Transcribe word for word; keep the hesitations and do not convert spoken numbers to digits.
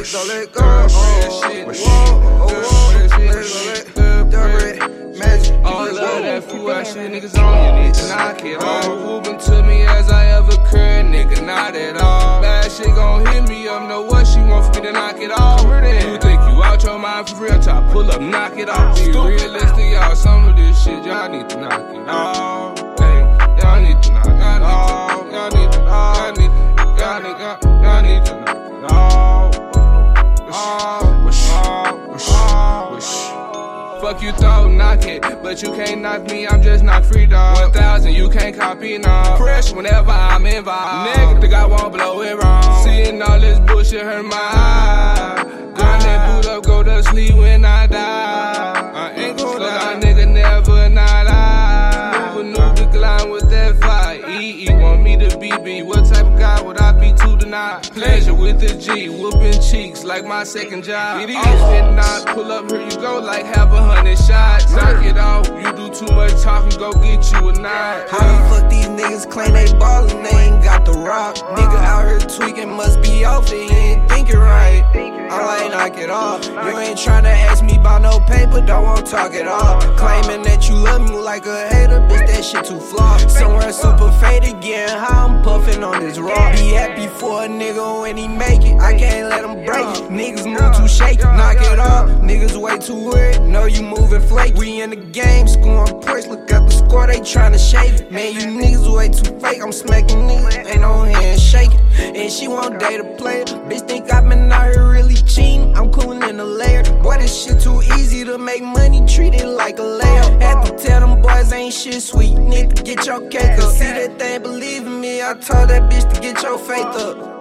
Wish. Don't let go. Oh, shit. Wish. Oh, shit. Magic. All of that fool ass shit, niggas on you need to knock it off. Moving to me as I ever could, nigga, not at all. Bad shit gon' hit me up, know what she want for me to knock it off. You think you out your mind for real? Try pull up, knock it off. Be realistic, y'all. Some of this shit, y'all need to knock it off. Hey, y'all need to knock it off. Y'all need to, y'all need, y'all need, y'all need to knock it off. Wish, wish, wish, wish. Fuck you thought, knock it, but you can't knock me, I'm just not free, dog. One thousand, you can't copy, nah. Fresh whenever I'm involved. Nigga, think I won't blow it wrong. Seeing all this bullshit hurt my eye. Grind that boot up, go to sleep when I die. I ain't gon' die, nigga, never not lie. Maneuver, glide with that fire. E E want me to be B. What type of guy would I be to deny? Pleasure with the G, whooping cheeks like my second job. It is and not pull up, here you go, like have a hundred shots. Knock it off, you do too much talking, go get you a nine. How the fuck these niggas claim they ballin', they ain't got the rock? Nigga out here tweaking, must be off it, he ain't thinking right. I like knock it off. You ain't tryna ask me about no paper, don't want talk it off. Claiming that you love me like a hater, bitch, that shit too flawed. Somewhere super faded, getting high, I'm puffin' on this raw. Be happy for a nigga when he make it, I can't let him break it. Niggas move too shaky, knock it off. Niggas way too weird, know you moving flake. We in the game, scoring points, look at the score, they tryna shake it. Man, you niggas way too fake, I'm smacking niggas, ain't no hand shaking. And she want day to play it, bitch think I been out here really cheating, I'm coolin' in the layer. Boy, this shit too easy to make money, treat it like a layup. Had to tell them boys ain't shit sweet, need to get your cake up. See that they ain't believe in me, I told that bitch to get your faith up.